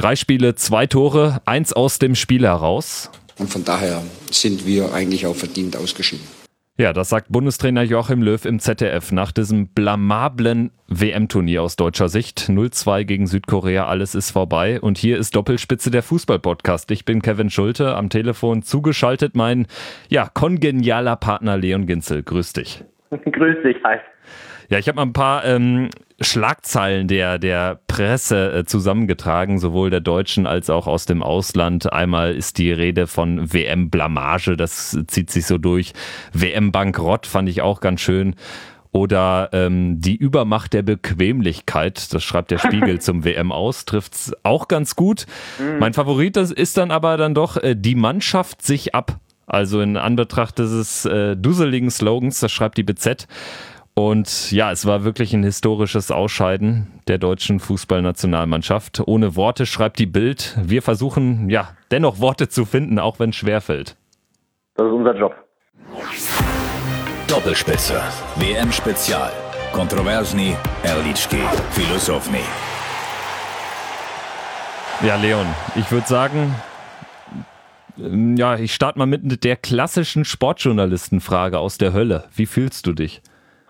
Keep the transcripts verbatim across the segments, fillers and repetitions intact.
Drei Spiele, zwei Tore, eins aus dem Spiel heraus. Und von daher sind wir eigentlich auch verdient ausgeschieden. Ja, das sagt Bundestrainer Joachim Löw im Z D F nach diesem blamablen W M-Turnier aus deutscher Sicht. null zwei gegen Südkorea, alles ist vorbei. Und hier ist Doppelspitze der Fußball-Podcast. Ich bin Kevin Schulte, am Telefon zugeschaltet mein, ja, kongenialer Partner Leon Ginzel. Grüß dich. Grüß dich, hi. Ja, ich habe mal ein paar ähm, Schlagzeilen der, der Presse äh, zusammengetragen, sowohl der deutschen als auch aus dem Ausland. Einmal ist die Rede von W M-Blamage, das zieht sich so durch. W M-Bankrott fand ich auch ganz schön. Oder ähm, die Übermacht der Bequemlichkeit, das schreibt der Spiegel zum W M aus, trifft's auch ganz gut. Mhm. Mein Favorit das ist dann aber dann doch, äh, die Mannschaft sich ab. Also in Anbetracht dieses äh, dusseligen Slogans, das schreibt die B Z. Und ja, es war wirklich ein historisches Ausscheiden der deutschen Fußballnationalmannschaft. Ohne Worte schreibt die Bild. Wir versuchen, ja, dennoch Worte zu finden, auch wenn es schwerfällt. Das ist unser Job. Doppelspitze. W M-Spezial. Kontroversni, Erlički, Filosofni. Ja, Leon, ich würde sagen, ja, ich starte mal mit der klassischen Sportjournalistenfrage aus der Hölle. Wie fühlst du dich?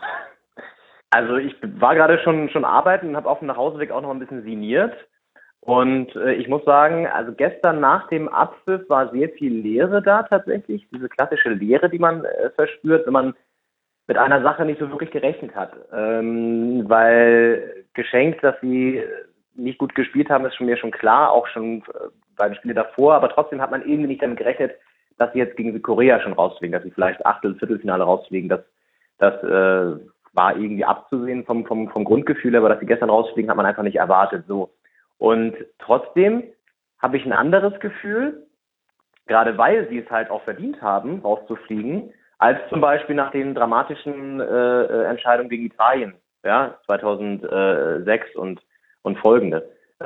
Also ich war gerade schon schon arbeiten und habe auf dem Nachhauseweg auch noch ein bisschen sinniert. Und äh, ich muss sagen, also gestern nach dem Abpfiff war sehr viel Leere da tatsächlich. Diese klassische Leere, die man äh, verspürt, wenn man mit einer Sache nicht so wirklich gerechnet hat. Ähm, weil geschenkt, dass sie nicht gut gespielt haben, ist schon mir schon klar, auch schon äh, bei den Spielen davor. Aber trotzdem hat man irgendwie nicht damit gerechnet, dass sie jetzt gegen Südkorea schon rausfliegen, dass sie vielleicht Achtel-, Viertelfinale rausfliegen. Das, das äh, war irgendwie abzusehen vom, vom, vom Grundgefühl, aber dass sie gestern rausfliegen, hat man einfach nicht erwartet. So. Und trotzdem habe ich ein anderes Gefühl, gerade weil sie es halt auch verdient haben, rauszufliegen, als zum Beispiel nach den dramatischen äh, Entscheidungen gegen Italien, ja, zweitausendsechs und, und folgende.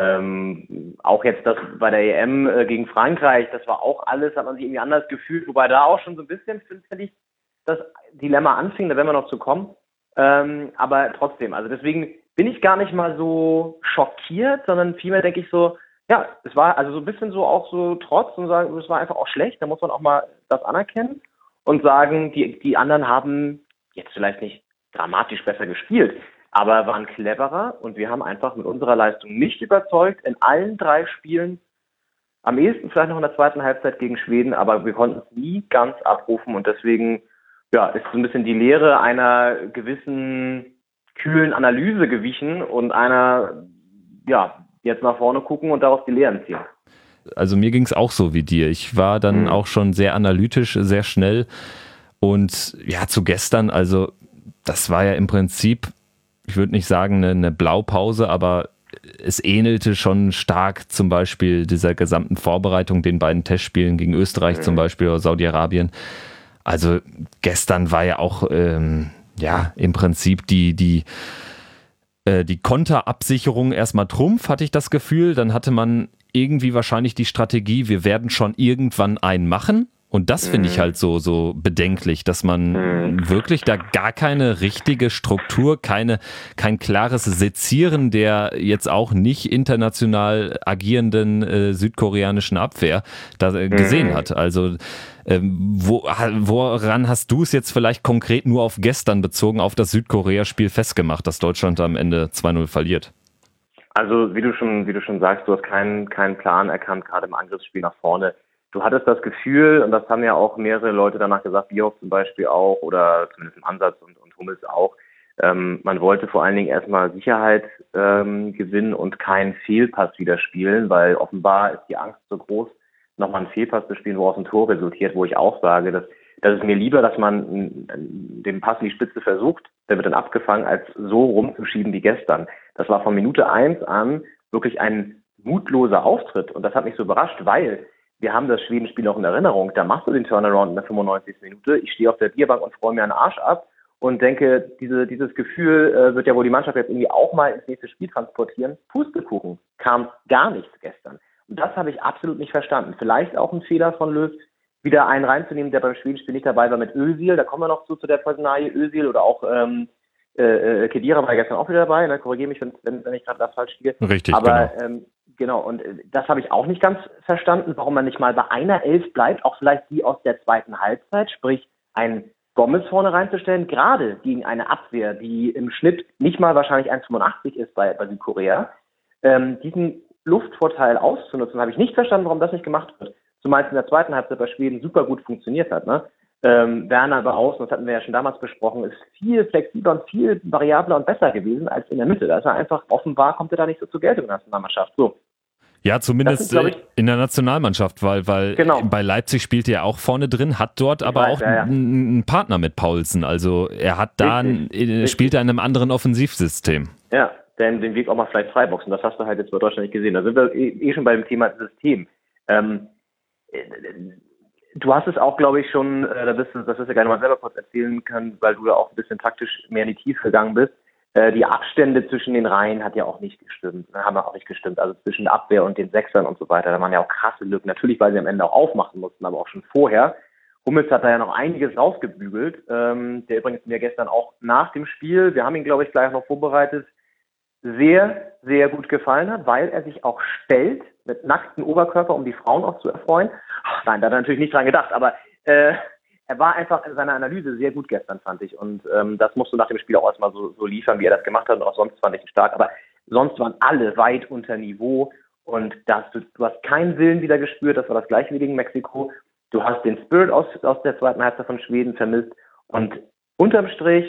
Ähm, auch jetzt das bei der E M äh, gegen Frankreich, das war auch alles, hat man sich irgendwie anders gefühlt, wobei da auch schon so ein bisschen, finde ich, das Dilemma anfing, da werden wir noch zu kommen. Ähm, aber trotzdem, also deswegen bin ich gar nicht mal so schockiert, sondern vielmehr denke ich so, ja, es war also so ein bisschen so auch so trotz und sagen, es war einfach auch schlecht, da muss man auch mal das anerkennen und sagen, die, die anderen haben jetzt vielleicht nicht dramatisch besser gespielt, aber waren cleverer und wir haben einfach mit unserer Leistung nicht überzeugt in allen drei Spielen, am ehesten vielleicht noch in der zweiten Halbzeit gegen Schweden, aber wir konnten es nie ganz abrufen und deswegen ja, ist so ein bisschen die Lehre einer gewissen kühlen Analyse gewichen und einer, ja, jetzt nach vorne gucken und daraus die Lehren ziehen. Also mir ging es auch so wie dir. Ich war dann mhm. auch schon sehr analytisch, sehr schnell und ja, zu gestern, also das war ja im Prinzip, ich würde nicht sagen eine, eine Blaupause, aber es ähnelte schon stark zum Beispiel dieser gesamten Vorbereitung, den beiden Testspielen gegen Österreich mhm. zum Beispiel oder Saudi-Arabien. Also gestern war ja auch ähm, ja im Prinzip die die äh, die Konterabsicherung erstmal Trumpf, hatte ich das Gefühl. Dann hatte man irgendwie wahrscheinlich die Strategie, wir werden schon irgendwann einen machen. Und das finde ich halt so so bedenklich, dass man wirklich da gar keine richtige Struktur, keine kein klares Sezieren der jetzt auch nicht international agierenden äh, südkoreanischen Abwehr da äh, gesehen hat. Also ähm, wo, woran hast du es jetzt vielleicht konkret nur auf gestern bezogen, auf das Südkorea-Spiel festgemacht, dass Deutschland am Ende zwei null verliert? Also wie du schon wie du schon sagst, du hast keinen keinen Plan erkannt, gerade im Angriffsspiel nach vorne. Du hattest das Gefühl, und das haben ja auch mehrere Leute danach gesagt, Bierhoff zum Beispiel auch, oder zumindest im Ansatz und, und Hummels auch, ähm, man wollte vor allen Dingen erstmal Sicherheit ähm, gewinnen und keinen Fehlpass wieder spielen, weil offenbar ist die Angst so groß, nochmal einen Fehlpass zu spielen, wo aus dem Tor resultiert, wo ich auch sage, dass, dass es mir lieber, dass man den Pass in die Spitze versucht, der wird dann abgefangen, als so rumzuschieben wie gestern. Das war von Minute eins an wirklich ein mutloser Auftritt und das hat mich so überrascht, weil wir haben das Schwedenspiel noch in Erinnerung. Da machst du den Turnaround in der fünfundneunzigsten Minute. Ich stehe auf der Bierbank und freue mir einen Arsch ab und denke, diese, dieses Gefühl äh, wird ja wohl die Mannschaft jetzt irgendwie auch mal ins nächste Spiel transportieren. Pustekuchen. Kam gar nichts gestern. Und das habe ich absolut nicht verstanden. Vielleicht auch ein Fehler von Löw, wieder einen reinzunehmen, der beim Schwedenspiel nicht dabei war mit Özil. Da kommen wir noch zu, zu der Personalie Özil oder auch ähm, äh, Khedira war gestern auch wieder dabei. Ne? Korrigiere mich, wenn, wenn, wenn ich gerade das falsch liege. Richtig, aber genau. ähm, Genau, und das habe ich auch nicht ganz verstanden, warum man nicht mal bei einer Elf bleibt, auch vielleicht die aus der zweiten Halbzeit, sprich ein Gomez vorne reinzustellen, gerade gegen eine Abwehr, die im Schnitt nicht mal wahrscheinlich eins Komma fünfundachtzig ist bei, bei Südkorea. Ähm, diesen Luftvorteil auszunutzen, habe ich nicht verstanden, warum das nicht gemacht wird. Zumal es in der zweiten Halbzeit bei Schweden super gut funktioniert hat. Ne? Ähm, Werner über außen, das hatten wir ja schon damals besprochen, ist viel flexibler und viel variabler und besser gewesen als in der Mitte. Da ist er einfach offenbar, kommt er da nicht so zur Geltung in der Nationalmannschaft. So. Ja, zumindest sind, ich, in der Nationalmannschaft, weil, weil genau. bei Leipzig spielt er auch vorne drin, hat dort ich aber weiß, auch ja, ja. einen, einen Partner mit Paulsen. Also er hat da, richtig, ein, richtig. spielt er in einem anderen Offensivsystem. Ja, denn den Weg auch mal vielleicht freiboxen, das hast du halt jetzt bei Deutschland nicht gesehen. Da sind wir eh, eh schon beim Thema System. Ähm, du hast es auch, glaube ich, schon, äh, da bist du, das wirst du gerne mal selber kurz erzählen können, weil du ja auch ein bisschen taktisch mehr in die Tiefe gegangen bist. Die Abstände zwischen den Reihen hat ja auch nicht gestimmt, haben ja auch nicht gestimmt. Also zwischen der Abwehr und den Sechsern und so weiter, da waren ja auch krasse Lücken. Natürlich, weil sie am Ende auch aufmachen mussten, aber auch schon vorher. Hummels hat da ja noch einiges rausgebügelt, ähm, der übrigens mir gestern auch nach dem Spiel, wir haben ihn, glaube ich, gleich noch vorbereitet, sehr, sehr gut gefallen hat, weil er sich auch stellt mit nacktem Oberkörper, um die Frauen auch zu erfreuen. Ach, nein, da hat er natürlich nicht dran gedacht, aber äh, er war einfach in seiner Analyse sehr gut gestern, fand ich. Und ähm, das musst du nach dem Spiel auch erstmal so, so liefern, wie er das gemacht hat. Und auch sonst fand ich ihn stark. Aber sonst waren alle weit unter Niveau. Und das, du, du hast keinen Willen wieder gespürt. Das war das gleiche wie gegen Mexiko. Du hast den Spirit aus, aus der zweiten Halbzeit von Schweden vermisst. Und unterm Strich,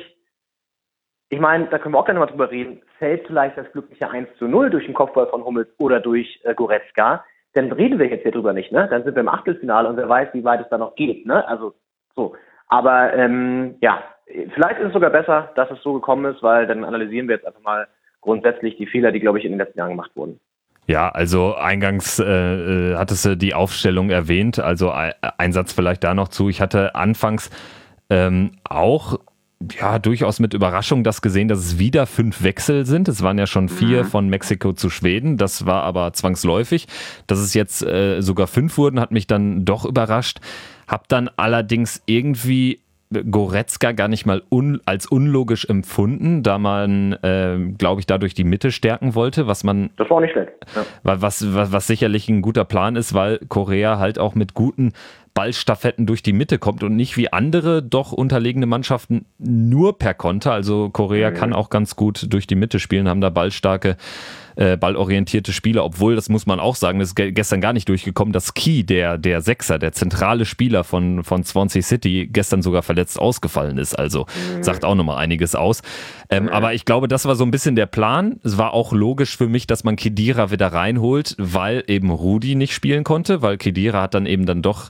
ich meine, da können wir auch gerne mal drüber reden, fällt vielleicht das glückliche eins zu null durch den Kopfball von Hummels oder durch äh, Goretzka. Dann reden wir jetzt hier drüber nicht, ne? Dann sind wir im Achtelfinale und wer weiß, wie weit es da noch geht, ne? Also, so, aber ähm, ja, vielleicht ist es sogar besser, dass es so gekommen ist, weil dann analysieren wir jetzt einfach mal grundsätzlich die Fehler, die, glaube ich, in den letzten Jahren gemacht wurden. Ja, also eingangs äh, hattest du die Aufstellung erwähnt, also ein Satz vielleicht da noch zu. Ich hatte anfangs ähm, auch ja durchaus mit Überraschung das gesehen, dass es wieder fünf Wechsel sind. Es waren ja schon vier mhm. von Mexiko zu Schweden, das war aber zwangsläufig. Dass es jetzt äh, sogar fünf wurden, hat mich dann doch überrascht. Hab dann allerdings irgendwie Goretzka gar nicht mal un, als unlogisch empfunden, da man, äh, glaube ich, dadurch die Mitte stärken wollte, was man... Das war auch nicht schlecht. Ja. Was, was, was sicherlich ein guter Plan ist, weil Korea halt auch mit guten Ballstaffetten durch die Mitte kommt und nicht wie andere doch unterlegene Mannschaften nur per Konter. Also Korea mhm. kann auch ganz gut durch die Mitte spielen, haben da ballstarke, äh, ballorientierte Spieler, obwohl, das muss man auch sagen, das ist gestern gar nicht durchgekommen, dass Key, der, der Sechser, der zentrale Spieler von, von Swansea City, gestern sogar verletzt ausgefallen ist. Also mhm. sagt auch nochmal einiges aus. Ähm, mhm. Aber ich glaube, das war so ein bisschen der Plan. Es war auch logisch für mich, dass man Khedira wieder reinholt, weil eben Rudi nicht spielen konnte, weil Khedira hat dann eben dann doch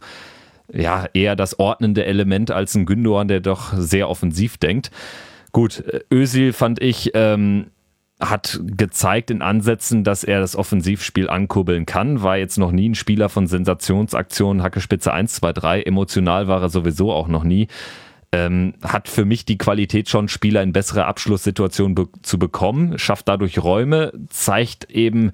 ja, eher das ordnende Element als ein Gündoğan, der doch sehr offensiv denkt. Gut, Özil fand ich, ähm, hat gezeigt in Ansätzen, dass er das Offensivspiel ankurbeln kann. War jetzt noch nie ein Spieler von Sensationsaktionen, Hackespitze eins, zwei, drei. Emotional war er sowieso auch noch nie. Ähm, hat für mich die Qualität schon, Spieler in bessere Abschlusssituationen be- zu bekommen, schafft dadurch Räume, zeigt eben,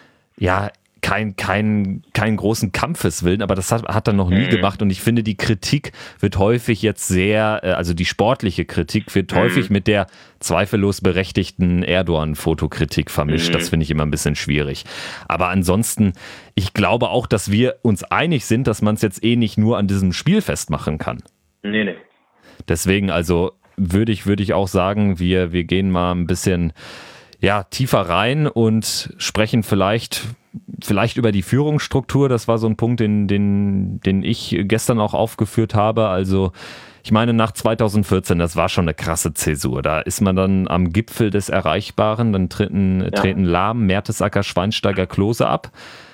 ja, kein, kein, keinen großen Kampfeswillen, aber das hat, hat er noch nie mhm. gemacht und ich finde, die Kritik wird häufig jetzt sehr, also die sportliche Kritik wird mhm. häufig mit der zweifellos berechtigten Erdogan-Fotokritik vermischt. Mhm. Das finde ich immer ein bisschen schwierig. Aber ansonsten, ich glaube auch, dass wir uns einig sind, dass man es jetzt eh nicht nur an diesem Spiel festmachen kann. Nee, nee. Deswegen, also würde ich, würde ich auch sagen, wir, wir gehen mal ein bisschen ja, tiefer rein und sprechen vielleicht Vielleicht über die Führungsstruktur, das war so ein Punkt, den, den, den ich gestern auch aufgeführt habe. Also ich meine, nach zweitausendvierzehn, das war schon eine krasse Zäsur. Da ist man dann am Gipfel des Erreichbaren, dann treten, ja. treten Lahm, Mertesacker, Schweinsteiger, Klose ab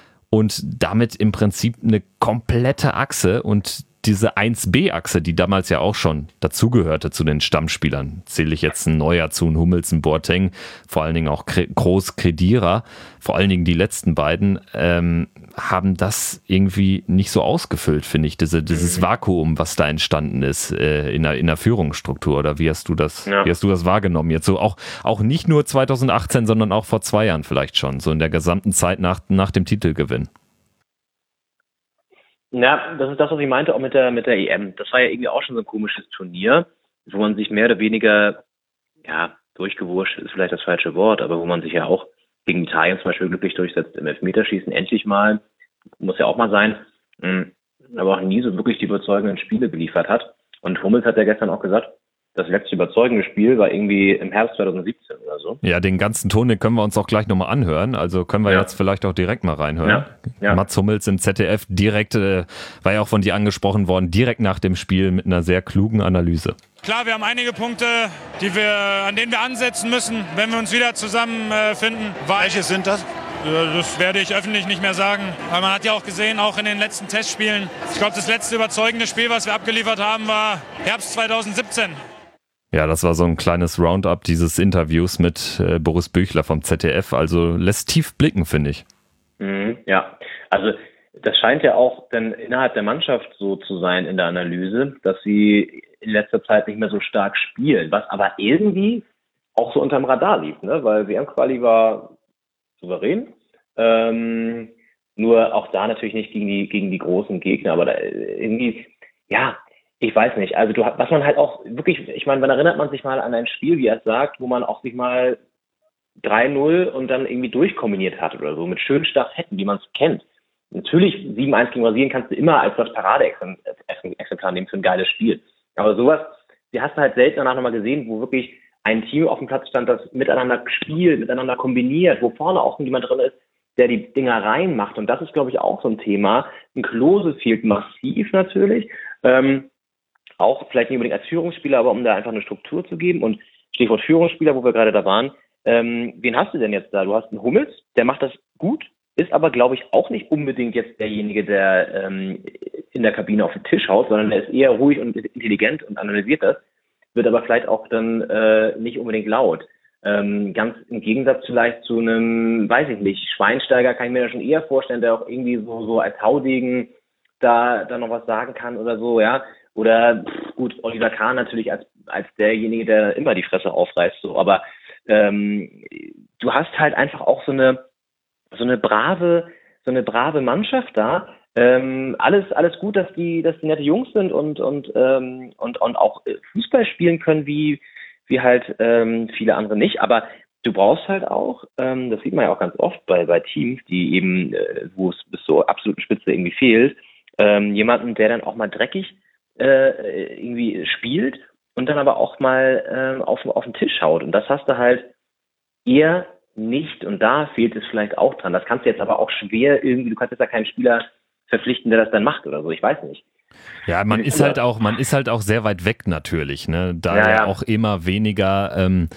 und damit im Prinzip eine komplette Achse und diese eins B-Achse, die damals ja auch schon dazugehörte zu den Stammspielern, zähle ich jetzt ein Neuer zu, ein Hummels, ein Boateng, vor allen Dingen auch Kroos, Khedira, vor allen Dingen die letzten beiden, ähm, haben das irgendwie nicht so ausgefüllt, finde ich, diese, dieses Vakuum, was da entstanden ist äh, in, der, in der Führungsstruktur. Oder wie hast du das, ja. wie hast du das wahrgenommen? Jetzt so auch, auch nicht nur zweitausendachtzehn, sondern auch vor zwei Jahren vielleicht schon, so in der gesamten Zeit nach, nach dem Titelgewinn. Ja, das ist das, was ich meinte, auch mit der mit der E M. Das war ja irgendwie auch schon so ein komisches Turnier, wo man sich mehr oder weniger, ja, durchgewurscht ist vielleicht das falsche Wort, aber wo man sich ja auch gegen Italien zum Beispiel glücklich durchsetzt im Elfmeterschießen, endlich mal, muss ja auch mal sein, aber auch nie so wirklich die überzeugenden Spiele geliefert hat. Und Hummels hat ja gestern auch gesagt, das letzte überzeugende Spiel war irgendwie im Herbst zwanzig siebzehn oder so. Ja, den ganzen Ton, den können wir uns auch gleich nochmal anhören. Also können wir ja. jetzt vielleicht auch direkt mal reinhören. Ja. Ja. Mats Hummels im Z D F direkt, äh, war ja auch von dir angesprochen worden, direkt nach dem Spiel mit einer sehr klugen Analyse. Klar, wir haben einige Punkte, die wir, an denen wir ansetzen müssen, wenn wir uns wieder zusammenfinden. Welche sind das? Das werde ich öffentlich nicht mehr sagen. Aber man hat ja auch gesehen, auch in den letzten Testspielen, ich glaube, das letzte überzeugende Spiel, was wir abgeliefert haben, war Herbst zwanzig siebzehn. Ja, das war so ein kleines Roundup dieses Interviews mit äh, Boris Büchler vom Z D F. Also lässt tief blicken, finde ich. Mhm, ja, also das scheint ja auch dann innerhalb der Mannschaft so zu sein in der Analyse, dass sie in letzter Zeit nicht mehr so stark spielen, was aber irgendwie auch so unterm Radar lief, ne? Weil W M-Quali war souverän, ähm, nur auch da natürlich nicht gegen die gegen die großen Gegner, aber da irgendwie, ja, ich weiß nicht, also du was man halt auch wirklich, ich meine, wann erinnert man sich mal an ein Spiel, wie er es sagt, wo man auch sich mal drei null und dann irgendwie durchkombiniert hat oder so, mit schönen Staffetten, wie man es kennt. Natürlich, sieben eins gegen Brasilien kannst du immer als das Paradeexemplar nehmen für ein geiles Spiel. Aber sowas, die hast du halt selten danach nochmal gesehen, wo wirklich ein Team auf dem Platz stand, das miteinander spielt, miteinander kombiniert, wo vorne auch jemand drin ist, der die Dinger reinmacht. Und das ist, glaube ich, auch so ein Thema. Ein Klose fehlt massiv natürlich. Ähm, auch vielleicht nicht unbedingt als Führungsspieler, aber um da einfach eine Struktur zu geben. Und Stichwort Führungsspieler, wo wir gerade da waren, ähm, wen hast du denn jetzt da? Du hast einen Hummels, der macht das gut, ist aber, glaube ich, auch nicht unbedingt jetzt derjenige, der ähm, in der Kabine auf den Tisch haut, sondern der ist eher ruhig und intelligent und analysiert das, wird aber vielleicht auch dann äh, nicht unbedingt laut. Ähm, ganz im Gegensatz vielleicht zu einem, weiß ich nicht, Schweinsteiger kann ich mir da schon eher vorstellen, der auch irgendwie so, so als Haudegen da, da noch was sagen kann oder so, ja. Oder pff, gut, Oliver Kahn natürlich als als derjenige, der immer die Fresse aufreißt, so. Aber ähm, du hast halt einfach auch so eine so eine brave so eine brave Mannschaft da. Ähm, alles alles gut, dass die dass die nette Jungs sind und und ähm, und und auch Fußball spielen können wie wie halt ähm, viele andere nicht. Aber du brauchst halt auch, ähm, das sieht man ja auch ganz oft bei bei Teams, die eben äh, wo es bis zur absoluten Spitze irgendwie fehlt, ähm, jemanden, der dann auch mal dreckig äh, irgendwie spielt und dann aber auch mal äh, auf, auf den Tisch haut. Und das hast du halt eher nicht. Und da fehlt es vielleicht auch dran. Das kannst du jetzt aber auch schwer irgendwie, du kannst jetzt ja keinen Spieler verpflichten, der das dann macht oder so. Ich weiß nicht. Ja, man ist halt auch, man ist halt auch sehr weit weg natürlich, ne? Da ja, ja auch immer weniger ähm,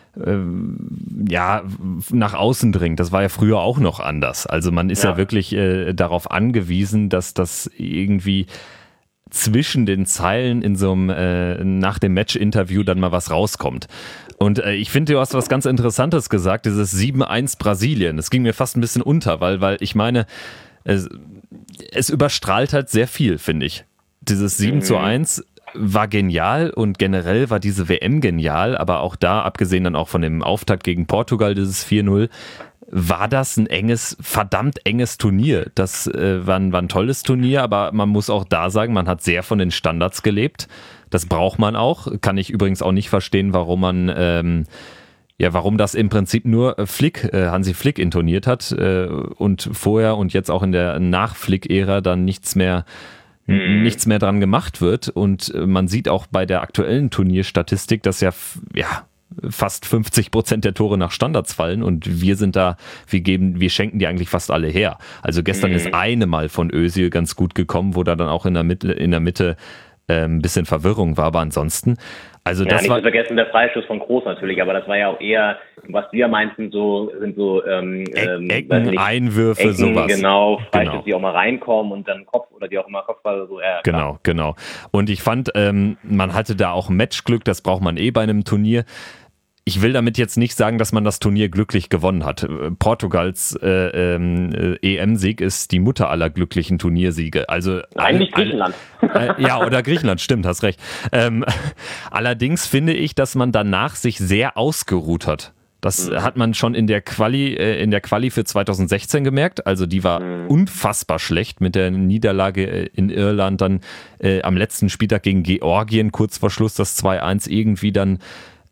äh, ja, nach außen dringt. Das war ja früher auch noch anders. Also man ist ja, ja wirklich äh, darauf angewiesen, dass das irgendwie zwischen den Zeilen in so einem äh, nach dem Match-Interview dann mal was rauskommt. Und äh, ich finde, du hast was ganz Interessantes gesagt, dieses sieben eins Brasilien. Das ging mir fast ein bisschen unter, weil, weil ich meine, es, es überstrahlt halt sehr viel, finde ich. Dieses sieben zu eins war genial und generell war diese W M genial, aber auch da, abgesehen dann auch von dem Auftakt gegen Portugal, dieses vier null, war das ein enges, verdammt enges Turnier. Das äh, war, ein, war ein tolles Turnier, aber man muss auch da sagen, man hat sehr von den Standards gelebt. Das braucht man auch. Kann ich übrigens auch nicht verstehen, warum man, ähm, ja, warum das im Prinzip nur Flick, äh, Hansi Flick intoniert hat äh, und vorher und jetzt auch in der Nach-Flick-Ära dann nichts mehr Mhm. nichts mehr dran gemacht wird. Und man sieht auch bei der aktuellen Turnierstatistik, dass ja, ja fast fünfzig Prozent der Tore nach Standards fallen und wir sind da, wir geben, wir schenken die eigentlich fast alle her. Also gestern mhm. ist eine Mal von Özil ganz gut gekommen, wo da dann auch in der Mitte, in der Mitte äh, ein bisschen Verwirrung war, aber ansonsten also ja, das nicht war, zu vergessen der Freistoß von Groß natürlich, aber das war ja auch eher, was wir meinten, so sind so ähm, ähm, Ecken, nicht, Einwürfe, Ecken, sowas. Genau, Freistoß, genau. die auch mal reinkommen und dann Kopf oder die auch immer Kopfball so. Ja, genau, genau. Und ich fand, ähm, man hatte da auch Matchglück, das braucht man eh bei einem Turnier. Ich will damit jetzt nicht sagen, dass man das Turnier glücklich gewonnen hat. Portugals äh, ähm, E M-Sieg ist die Mutter aller glücklichen Turniersiege. Also eigentlich alle, Griechenland. Alle, äh, ja, oder Griechenland, stimmt, hast recht. Ähm, allerdings finde ich, dass man danach sich sehr ausgeruht hat. Das mhm. hat man schon in der Quali, äh, in der Quali für zwanzig sechzehn gemerkt. Also die war mhm. unfassbar schlecht mit der Niederlage in Irland, dann äh, am letzten Spieltag gegen Georgien, kurz vor Schluss das zwei eins irgendwie dann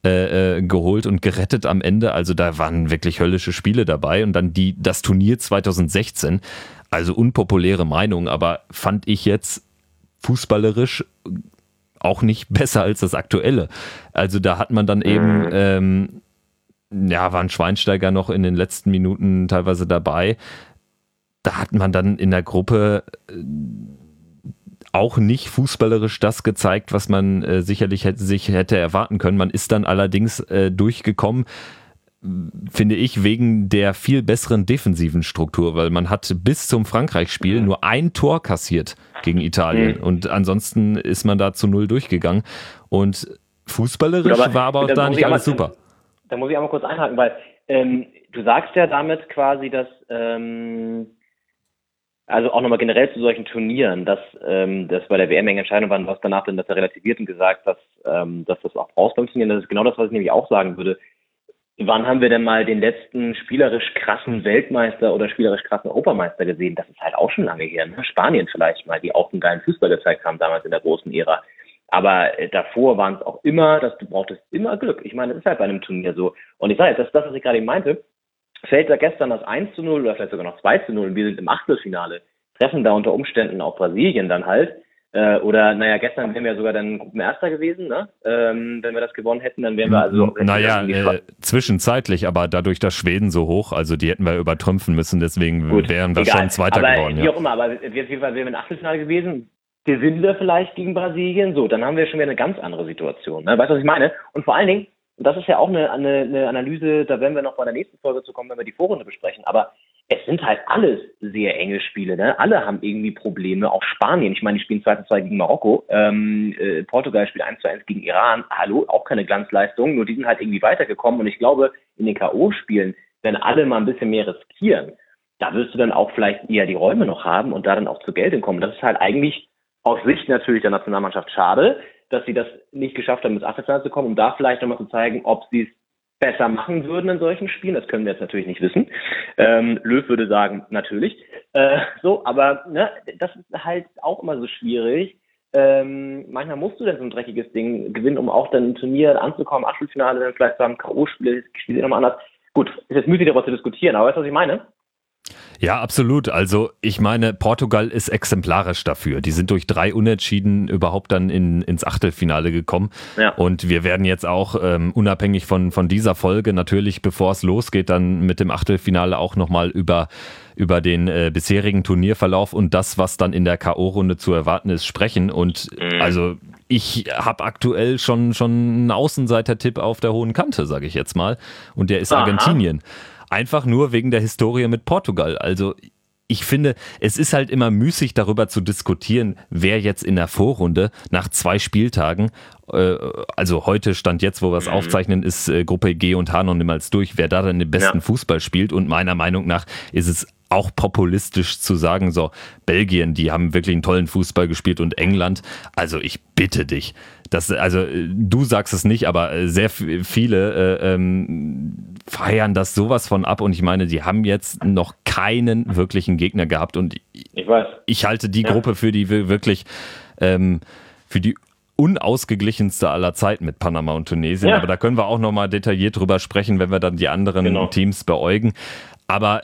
äh, geholt und gerettet am Ende. Also da waren wirklich höllische Spiele dabei. Und dann die das Turnier zwanzig sechzehn, also unpopuläre Meinung, aber fand ich jetzt fußballerisch auch nicht besser als das aktuelle. Also da hat man dann eben, ähm, ja, waren Schweinsteiger noch in den letzten Minuten teilweise dabei. Da hat man dann in der Gruppe auch nicht fußballerisch das gezeigt, was man äh, sicherlich hätte, sich hätte erwarten können. Man ist dann allerdings äh, durchgekommen, finde ich, wegen der viel besseren defensiven Struktur, weil man hat bis zum Frankreich-Spiel nur ein Tor kassiert gegen Italien mhm. und ansonsten ist man da zu null durchgegangen und fußballerisch aber, war aber auch da nicht alles super. Da muss ich einmal kurz einhaken, weil ähm, du sagst ja damit quasi, dass ähm, also auch nochmal generell zu solchen Turnieren, dass ähm, das bei der W M enge Entscheidung war, was danach dann das er relativiert und gesagt, dass, ähm, dass das auch brauchst beim Turnieren. Das ist genau das, was ich nämlich auch sagen würde. Wann haben wir denn mal den letzten spielerisch krassen Weltmeister oder spielerisch krassen Europameister gesehen? Das ist halt auch schon lange her. Ne? Spanien vielleicht mal, die auch einen geilen Fußball gezeigt haben damals in der großen Ära. Aber äh, davor waren es auch immer, dass du brauchtest immer Glück. Ich meine, das ist halt bei einem Turnier so. Und ich sage jetzt, das ist das, was ich gerade eben meinte. Fällt da gestern das eins zu null oder vielleicht sogar noch zwei zu null und wir sind im Achtelfinale, treffen da unter Umständen auf Brasilien dann halt. Äh, oder, naja, gestern wären wir sogar dann Gruppenerster gewesen, ne? Ähm, wenn wir das gewonnen hätten, dann wären wir also... Naja, äh, zwischenzeitlich, aber dadurch, dass Schweden so hoch, also die hätten wir übertrümpfen müssen, deswegen Gut, wären wir egal. schon Zweiter aber geworden. Wie ja. auch immer, aber auf jeden Fall wären wir im Achtelfinale gewesen, gewinnen wir vielleicht gegen Brasilien, so, dann haben wir schon wieder eine ganz andere Situation, ne? Weißt du, was ich meine? Und vor allen Dingen, und das ist ja auch eine, eine, eine Analyse, da werden wir noch bei der nächsten Folge zu kommen, wenn wir die Vorrunde besprechen, aber es sind halt alles sehr enge Spiele, ne? Alle haben irgendwie Probleme, auch Spanien, ich meine, die spielen zwei zu zwei gegen Marokko, ähm, äh, Portugal spielt eins zu eins gegen Iran, hallo, auch keine Glanzleistung, nur die sind halt irgendwie weitergekommen und ich glaube, in den K O-Spielen, wenn alle mal ein bisschen mehr riskieren, da wirst du dann auch vielleicht eher die Räume noch haben und da dann auch zu Geltung kommen. Das ist halt eigentlich aus Sicht natürlich der Nationalmannschaft schade, dass sie das nicht geschafft haben, ins Achtelfinale zu kommen, um da vielleicht nochmal zu zeigen, ob sie es besser machen würden in solchen Spielen. Das können wir jetzt natürlich nicht wissen. Ähm, Löw würde sagen, natürlich. Äh, so, aber ne, das ist halt auch immer so schwierig. Ähm, manchmal musst du dann so ein dreckiges Ding gewinnen, um auch dann ein Turnier anzukommen, Achtelfinale, dann vielleicht sagen, K O-Spiele, Spiele nochmal anders. Gut, ist jetzt müßig darüber zu diskutieren, aber weißt du, was ich meine? Ja, absolut. Also ich meine, Portugal ist exemplarisch dafür. Die sind durch drei Unentschieden überhaupt dann in, ins Achtelfinale gekommen. Ja. Und wir werden jetzt auch ähm, unabhängig von, von dieser Folge natürlich, bevor es losgeht, dann mit dem Achtelfinale auch nochmal über, über den äh, bisherigen Turnierverlauf und das, was dann in der K O-Runde zu erwarten ist, sprechen. Und mhm. also ich habe aktuell schon, schon einen Außenseiter-Tipp auf der hohen Kante, sage ich jetzt mal. Und der ist Aha. Argentinien. Einfach nur wegen der Historie mit Portugal. Also ich finde, es ist halt immer müßig darüber zu diskutieren, wer jetzt in der Vorrunde nach zwei Spieltagen, äh, also heute Stand jetzt, wo wir es mhm. aufzeichnen, ist äh, Gruppe G und H noch niemals durch, wer da dann den besten ja. Fußball spielt. Und meiner Meinung nach ist es auch populistisch zu sagen, so Belgien, die haben wirklich einen tollen Fußball gespielt und England, also ich bitte dich. Das, also du sagst es nicht, aber sehr viele äh, ähm, feiern das sowas von ab und ich meine, die haben jetzt noch keinen wirklichen Gegner gehabt und ich, weiß. ich halte die ja. Gruppe für die wirklich ähm, für die unausgeglichenste aller Zeiten mit Panama und Tunesien, ja. aber da können wir auch nochmal detailliert drüber sprechen, wenn wir dann die anderen genau. Teams beäugen, aber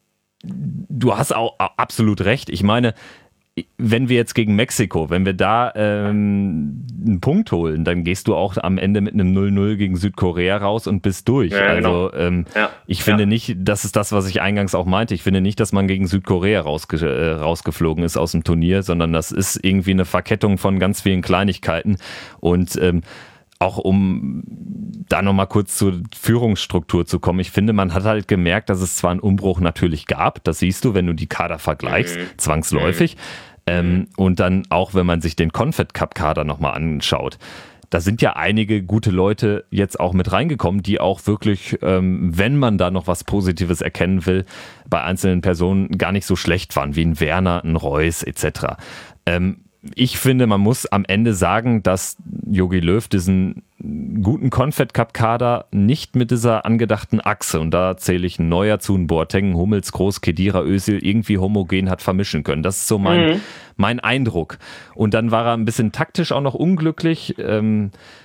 du hast auch absolut recht, ich meine, wenn wir jetzt gegen Mexiko, wenn wir da ähm, einen Punkt holen, dann gehst du auch am Ende mit einem null null gegen Südkorea raus und bist durch. Ja, also genau. ähm, ja. ich finde ja. nicht, das ist das, was ich eingangs auch meinte, ich finde nicht, dass man gegen Südkorea rausge- äh, rausgeflogen ist aus dem Turnier, sondern das ist irgendwie eine Verkettung von ganz vielen Kleinigkeiten und ähm, auch um da nochmal kurz zur Führungsstruktur zu kommen. Ich finde, man hat halt gemerkt, dass es zwar einen Umbruch natürlich gab, das siehst du, wenn du die Kader vergleichst, mhm. zwangsläufig. Mhm. Ähm, und dann auch, wenn man sich den Confed Cup Kader nochmal anschaut. Da sind ja einige gute Leute jetzt auch mit reingekommen, die auch wirklich, ähm, wenn man da noch was Positives erkennen will, bei einzelnen Personen gar nicht so schlecht waren, wie ein Werner, ein Reus et cetera. Ähm, Ich finde, man muss am Ende sagen, dass Jogi Löw diesen guten Confed Cup Kader nicht mit dieser angedachten Achse, und da zähle ich einen Neuer zu, einen Boateng, Hummels, Kroos, Khedira, Özil, irgendwie homogen hat vermischen können. Das ist so mein, mhm. mein Eindruck. Und dann war er ein bisschen taktisch auch noch unglücklich. Ähm,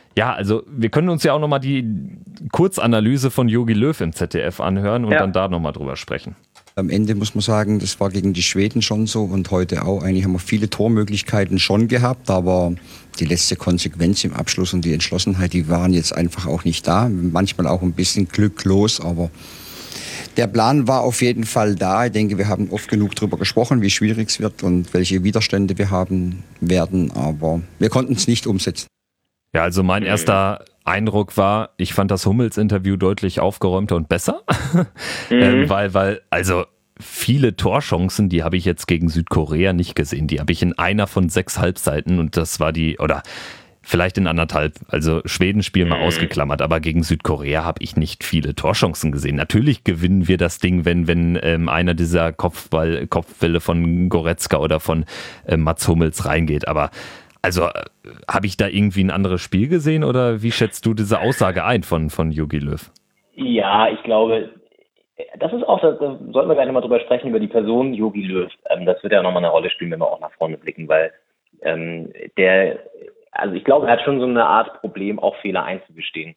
Ja, also wir können uns ja auch nochmal die Kurzanalyse von Jogi Löw im Z D F anhören und ja. dann da nochmal drüber sprechen. Am Ende muss man sagen, das war gegen die Schweden schon so und heute auch. Eigentlich haben wir viele Tormöglichkeiten schon gehabt, aber die letzte Konsequenz im Abschluss und die Entschlossenheit, die waren jetzt einfach auch nicht da. Manchmal auch ein bisschen glücklos, aber der Plan war auf jeden Fall da. Ich denke, wir haben oft genug darüber gesprochen, wie schwierig es wird und welche Widerstände wir haben werden, aber wir konnten es nicht umsetzen. Ja, also mein erster Eindruck war, ich fand das Hummels-Interview deutlich aufgeräumter und besser, mhm. ähm, weil, weil, also viele Torchancen, die habe ich jetzt gegen Südkorea nicht gesehen, die habe ich in einer von sechs Halbseiten und das war die, oder vielleicht in anderthalb, also Schweden-Spiel mal mhm. ausgeklammert, aber gegen Südkorea habe ich nicht viele Torchancen gesehen. Natürlich gewinnen wir das Ding, wenn, wenn ähm, einer dieser Kopfball, Kopfbälle von Goretzka oder von äh, Mats Hummels reingeht, aber also äh, habe ich da irgendwie ein anderes Spiel gesehen oder wie schätzt du diese Aussage ein von, von Jogi Löw? Ja, ich glaube, das ist auch, da sollten wir gleich nochmal drüber sprechen, über die Person Jogi Löw. Ähm, das wird ja nochmal eine Rolle spielen, wenn wir auch nach vorne blicken, weil ähm, der, also ich glaube, er hat schon so eine Art Problem, auch Fehler einzugestehen.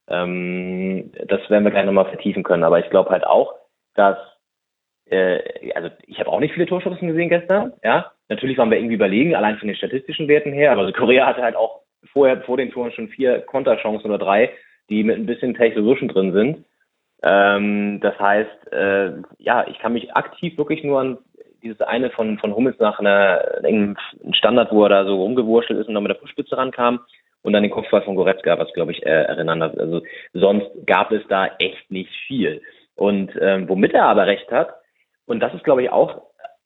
Ähm, das werden wir gleich nochmal vertiefen können, aber ich glaube halt auch, dass äh, also ich habe auch nicht viele Torchancen gesehen gestern, ja. Natürlich waren wir irgendwie überlegen, allein von den statistischen Werten her, aber also Korea hatte halt auch vorher, vor den Toren schon vier Konterchancen oder drei, die mit ein bisschen Technologischen drin sind. Ähm, das heißt, äh, ja, ich kann mich aktiv wirklich nur an dieses eine von, von Hummels nach einer, einem Standard, wo er da so rumgewurschtelt ist und noch mit der Fußspitze rankam und dann den Kopfball von Goretzka, was glaube ich äh, erinnern hat. Also sonst gab es da echt nicht viel. Und ähm, womit er aber recht hat, und das ist glaube ich auch,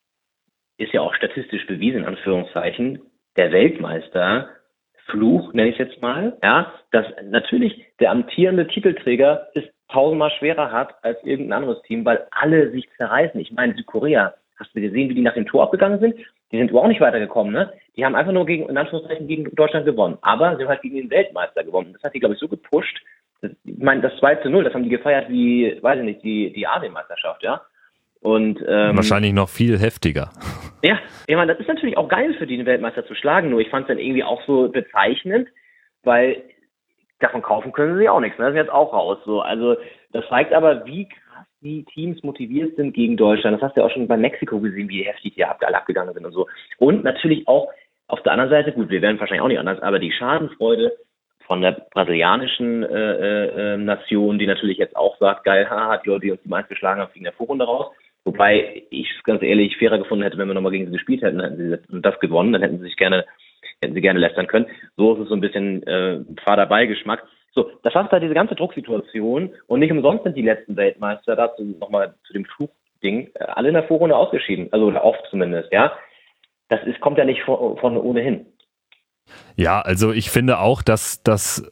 ist ja auch statistisch bewiesen, in Anführungszeichen, der Weltmeister, Fluch, nenne ich es jetzt mal, ja, dass natürlich der amtierende Titelträger es tausendmal schwerer hat als irgendein anderes Team, weil alle sich zerreißen. Ich meine, Südkorea, hast du gesehen, wie die nach dem Tor abgegangen sind? Die sind auch nicht weitergekommen, ne? Die haben einfach nur gegen, in Anführungszeichen, gegen Deutschland gewonnen. Aber sie haben halt gegen den Weltmeister gewonnen. Das hat die, glaube ich, so gepusht. Das, ich meine, das zwei zu null, das haben die gefeiert wie, weiß ich nicht, die, die Asienmeisterschaft, ja? Und, ähm, wahrscheinlich noch viel heftiger. Ja, ich meine, das ist natürlich auch geil für die, den Weltmeister zu schlagen, nur ich fand es dann irgendwie auch so bezeichnend, weil davon kaufen können sie auch nichts, ne? Das ist jetzt auch raus, so. Also, das zeigt aber, wie krass die Teams motiviert sind gegen Deutschland. Das hast du ja auch schon bei Mexiko gesehen, wie heftig die alle abgegangen sind und so. Und natürlich auch auf der anderen Seite, gut, wir werden wahrscheinlich auch nicht anders, aber die Schadenfreude von der brasilianischen äh, äh, Nation, die natürlich jetzt auch sagt, geil, haha, die Leute, die uns die meist geschlagen haben, fliegen in der Vorrunde raus. Wobei ich es ganz ehrlich fairer gefunden hätte, wenn wir nochmal gegen sie gespielt hätten, hätten sie das gewonnen, dann hätten sie sich gerne, hätten sie gerne lästern können. So ist es so ein bisschen äh, fader Beigeschmack. So, das heißt da diese ganze Drucksituation und nicht umsonst sind die letzten Weltmeister, dazu nochmal zu dem Fluchding, äh, alle in der Vorrunde ausgeschieden, also oder oft zumindest, ja. Das ist, kommt ja nicht von, von ohnehin. Ja, also ich finde auch, dass, dass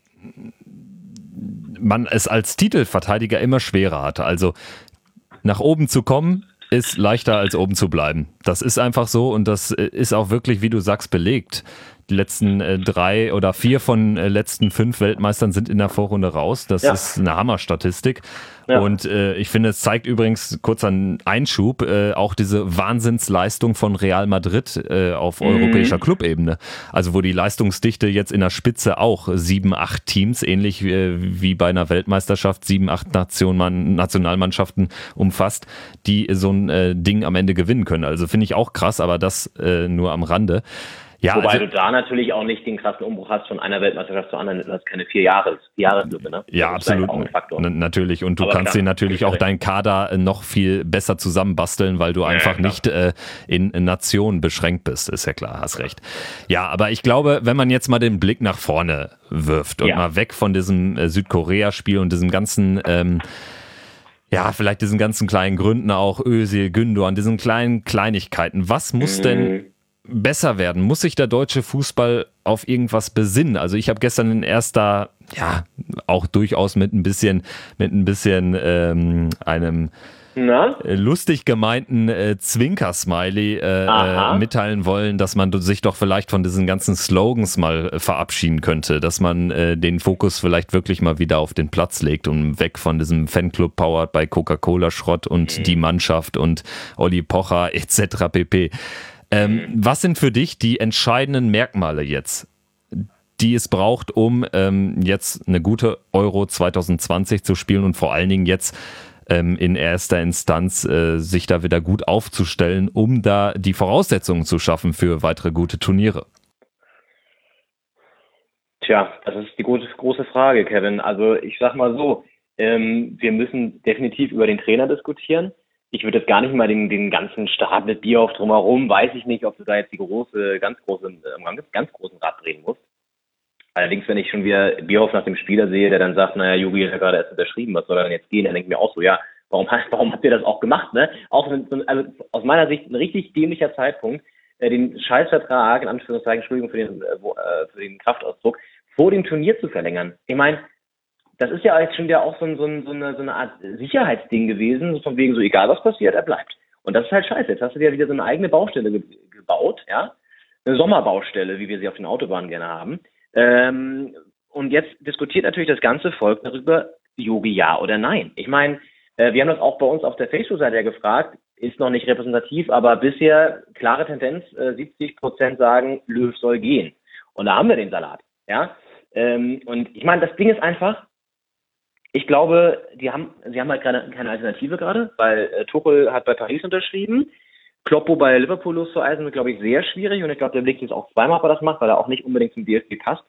man es als Titelverteidiger immer schwerer hatte. Also nach oben zu kommen, ist leichter als oben zu bleiben. Das ist einfach so und das ist auch wirklich, wie du sagst, belegt. Die letzten äh, drei oder vier von äh, letzten fünf Weltmeistern sind in der Vorrunde raus. Das ja. ist eine Hammerstatistik. Ja. Und äh, ich finde, es zeigt übrigens, kurzer Einschub, äh, auch diese Wahnsinnsleistung von Real Madrid äh, auf mhm. europäischer Clubebene. Also wo die Leistungsdichte jetzt in der Spitze auch sieben, acht Teams, ähnlich äh, wie bei einer Weltmeisterschaft, sieben, acht Nation, Nationalmannschaften umfasst, die so ein äh, Ding am Ende gewinnen können. Also finde ich auch krass, aber das äh, nur am Rande. Ja, Wobei also, du da natürlich auch nicht den krassen Umbruch hast von einer Weltmeisterschaft zur anderen, du hast keine vier Jahres, Jahreslücke, ne? Ja, absolut. N- natürlich. Und du Aber kannst dir natürlich auch deinen Kader noch viel besser zusammenbasteln, weil du ja, einfach klar. nicht äh, in, in Nationen beschränkt bist, ist ja klar, hast recht. Ja, aber ich glaube, wenn man jetzt mal den Blick nach vorne wirft und ja. mal weg von diesem äh, Südkorea-Spiel und diesem ganzen ähm, ja, vielleicht diesen ganzen kleinen Gründen auch, Özil, Gündoğan, diesen kleinen Kleinigkeiten. Was muss mhm. denn besser werden? Muss sich der deutsche Fußball auf irgendwas besinnen? Also ich habe gestern in erster, ja, auch durchaus mit ein bisschen, mit ein bisschen ähm, einem Na? lustig gemeinten äh, Zwinker-Smiley äh, äh, mitteilen wollen, dass man sich doch vielleicht von diesen ganzen Slogans mal äh, verabschieden könnte, dass man äh, den Fokus vielleicht wirklich mal wieder auf den Platz legt und weg von diesem Fanclub powered bei Coca-Cola-Schrott und mhm. die Mannschaft und Olli Pocher et cetera pp. Ähm, was sind für dich die entscheidenden Merkmale jetzt, die es braucht, um ähm, jetzt eine gute Euro zwanzig zwanzig zu spielen und vor allen Dingen jetzt ähm, in erster Instanz äh, sich da wieder gut aufzustellen, um da die Voraussetzungen zu schaffen für weitere gute Turniere? Tja, das ist die große, große Frage, Kevin. Also ich sag mal so, ähm, wir müssen definitiv über den Trainer diskutieren. Ich würde jetzt gar nicht mal den, den ganzen Start mit Bierhoff drumherum, weiß ich nicht, ob du da jetzt die große, ganz große, ganz, ganz großen Rad drehen musst. Allerdings, wenn ich schon wieder Bierhoff nach dem Spieler sehe, der dann sagt, naja, Jogi hat ja gerade erst unterschrieben, was soll er denn jetzt gehen? Dann denke ich mir auch so, ja, warum, warum habt ihr das auch gemacht, ne? Auch wenn, also aus meiner Sicht ein richtig dämlicher Zeitpunkt, äh, den Scheißvertrag, in Anführungszeichen, Entschuldigung für den, äh, für den Kraftausdruck, vor dem Turnier zu verlängern. Ich meine, das ist ja jetzt schon wieder auch so, ein, so, ein, so, eine, so eine Art Sicherheitsding gewesen, so von wegen so, egal was passiert, er bleibt. Und das ist halt scheiße. Jetzt hast du dir wieder so eine eigene Baustelle ge- gebaut, ja, eine Sommerbaustelle, wie wir sie auf den Autobahnen gerne haben. Ähm, und jetzt diskutiert natürlich das ganze Volk darüber, Jogi ja oder nein. Ich meine, äh, wir haben das auch bei uns auf der Facebook-Seite ja gefragt, ist noch nicht repräsentativ, aber bisher klare Tendenz, äh, siebzig Prozent sagen, Löw soll gehen. Und da haben wir den Salat, ja. Ähm, und ich meine, das Ding ist einfach, ich glaube, die haben, sie haben halt keine, keine Alternative gerade, weil äh, Tuchel hat bei Paris unterschrieben. Kloppo bei Liverpool loszueisen, glaube ich, sehr schwierig. Und ich glaube, der blickt jetzt auch zweimal, ob er das macht, weil er auch nicht unbedingt zum D F B passt.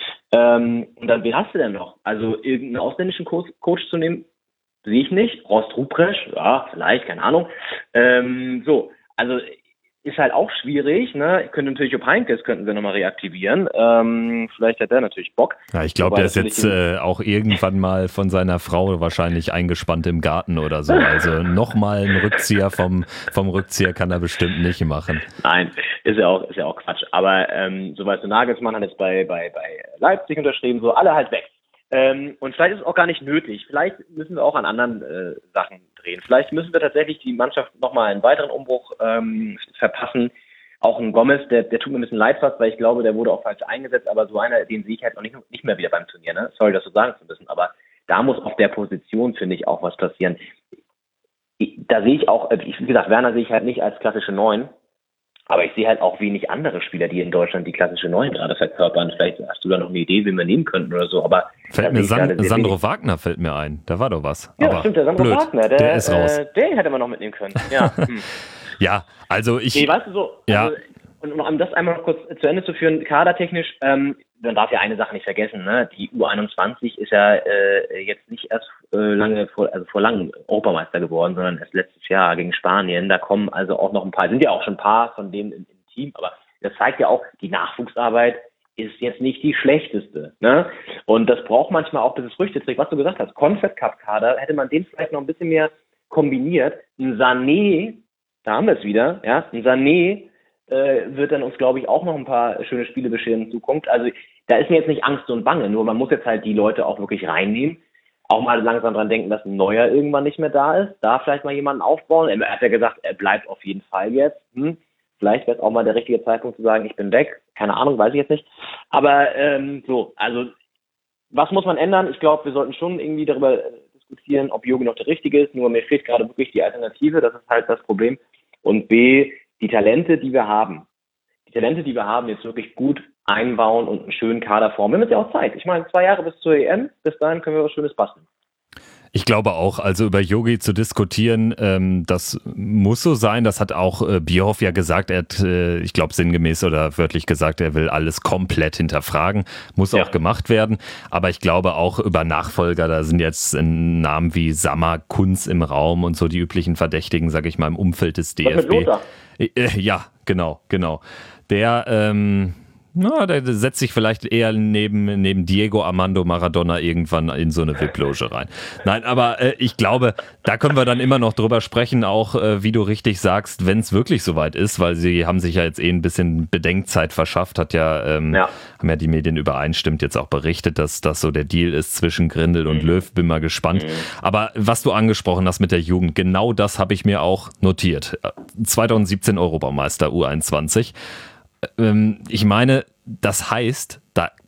Ähm, und dann, wen hast du denn noch? Also irgendeinen ausländischen Co- Coach zu nehmen, sehe ich nicht. Rost Ruprecht, ja, vielleicht, keine Ahnung. Ähm, so, also ist halt auch schwierig, ne? Könnte natürlich Jupp Heynckes könnten wir nochmal reaktivieren. Ähm, vielleicht hat der natürlich Bock. Ja, ich glaube, der ist jetzt äh, auch irgendwann mal von seiner Frau wahrscheinlich eingespannt im Garten oder so. Also nochmal einen Rückzieher vom, vom Rückzieher kann er bestimmt nicht machen. Nein, ist ja auch, ist ja auch Quatsch. Aber ähm, so weißt du, Nagelsmann hat jetzt bei, bei, bei Leipzig unterschrieben, so alle halt weg. Ähm, und vielleicht ist es auch gar nicht nötig. Vielleicht müssen wir auch an anderen äh, Sachen drehen. Vielleicht müssen wir tatsächlich die Mannschaft nochmal einen weiteren Umbruch ähm, verpassen. Auch ein Gomez, der, der tut mir ein bisschen leid fast, weil ich glaube, der wurde auch falsch eingesetzt, aber so einer, den sehe ich halt noch nicht, nicht mehr wieder beim Turnier. Ne? Sorry, das so sagen zu müssen, aber da muss auf der Position, finde ich, auch was passieren. Ich, da sehe ich auch, wie gesagt, Werner sehe ich halt nicht als klassische Neun. Aber ich sehe halt auch wenig andere Spieler, die in Deutschland die klassische Neun gerade verkörpern. Vielleicht hast du da noch eine Idee, wen wir nehmen könnten oder so. Aber fällt mir San- Sandro Wagner fällt mir ein. Da war doch was. Ja, aber stimmt, der Sandro blöd. Wagner. Der, der ist raus. Äh, den hätte man noch mitnehmen können. Ja, hm. ja also ich... Nee, weißt du so, ja. also, und um das einmal kurz zu Ende zu führen, kadertechnisch, ähm, man darf ja eine Sache nicht vergessen, ne? Die U einundzwanzig ist ja äh, jetzt nicht erst äh, lange vor, also vor langem Europameister geworden, sondern erst letztes Jahr gegen Spanien. Da kommen also auch noch ein paar, sind ja auch schon ein paar von denen im, im Team, aber das zeigt ja auch, die Nachwuchsarbeit ist jetzt nicht die schlechteste, ne? Und das braucht manchmal auch, bis es Früchte trägt. Was du gesagt hast, Confed Cup Kader, hätte man den vielleicht noch ein bisschen mehr kombiniert. Ein Sané, da haben wir es wieder, ja, ein Sané äh, wird dann uns, glaube ich, auch noch ein paar schöne Spiele bescheren in Zukunft. Also da ist mir jetzt nicht Angst und Bange, nur man muss jetzt halt die Leute auch wirklich reinnehmen. Auch mal langsam dran denken, dass ein Neuer irgendwann nicht mehr da ist. Da vielleicht mal jemanden aufbauen. Er hat ja gesagt, er bleibt auf jeden Fall jetzt. Hm. Vielleicht wäre es auch mal der richtige Zeitpunkt zu sagen, ich bin weg. Keine Ahnung, weiß ich jetzt nicht. Aber ähm, so, also was muss man ändern? Ich glaube, wir sollten schon irgendwie darüber diskutieren, ob Jogi noch der Richtige ist. Nur mir fehlt gerade wirklich die Alternative. Das ist halt das Problem. Und B, die Talente, die wir haben. Die Talente, die wir haben, jetzt wirklich gut einbauen und einen schönen Kader formen. Wir haben jetzt ja auch Zeit. Ich meine, zwei Jahre bis zur E M. Bis dahin können wir was Schönes basteln. Ich glaube auch, also über Jogi zu diskutieren, ähm, das muss so sein. Das hat auch äh, Bierhoff ja gesagt. Er hat, äh, ich glaube, sinngemäß oder wörtlich gesagt, er will alles komplett hinterfragen. Muss ja auch gemacht werden. Aber ich glaube auch über Nachfolger, da sind jetzt Namen wie Sammer, Kunz im Raum und so die üblichen Verdächtigen, sage ich mal, im Umfeld des D F B. Was mit Lothar? Äh, ja, genau, genau. Der, ähm, na, der setzt sich vielleicht eher neben, neben Diego Armando Maradona irgendwann in so eine V I P-Loge rein. Nein, aber äh, ich glaube, da können wir dann immer noch drüber sprechen, auch äh, wie du richtig sagst, wenn es wirklich soweit ist, weil sie haben sich ja jetzt eh ein bisschen Bedenkzeit verschafft, hat ja, ähm, ja. haben ja die Medien übereinstimmend jetzt auch berichtet, dass das so der Deal ist zwischen Grindel und mhm. Löw. Bin mal gespannt. Mhm. Aber was du angesprochen hast mit der Jugend, genau das habe ich mir auch notiert. zwanzig siebzehn Europameister U einundzwanzig. Ich meine, das heißt, da